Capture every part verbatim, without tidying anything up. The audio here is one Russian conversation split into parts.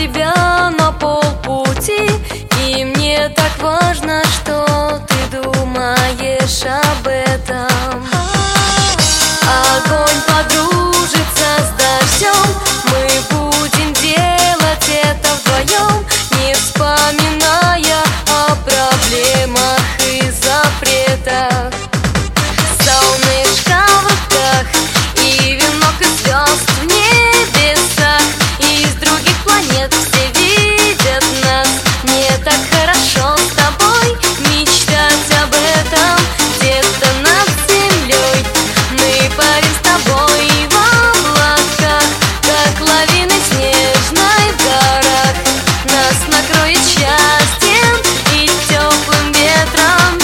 тебя на полпути, и мне так важно, что ты думаешь об этом. Огонь подружится с дождем, мы будем делать это вдвоем, не вспоминая о проблемах и запретах. Солнышко в руках и венок из звезд в небесах, и из других планет все видят нас. Мне так хорошо с тобой мечтать об этом. Где-то над землей мы парим с тобой в облаках, как лавины снежной в горах. Нас накроет счастьем и теплым ветром.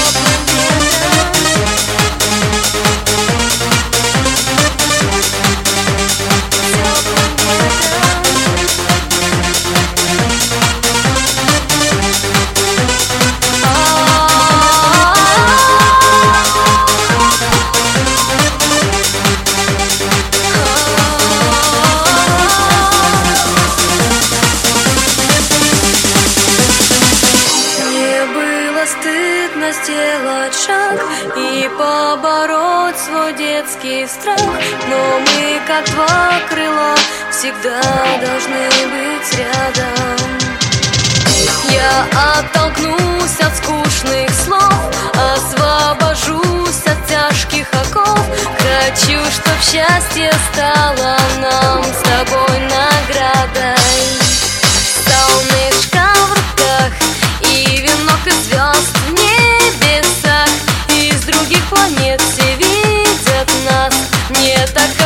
Стыдно сделать шаг и побороть свой детский страх, но мы, как два крыла, всегда должны быть рядом. Я оттолкнусь от скучных слов, освобожусь от тяжких оков. Хочу, чтоб счастье стало нам с тобой наградой. Солнышко в руках и венок из звезд в небесах, из других планет все видят нас. Мне так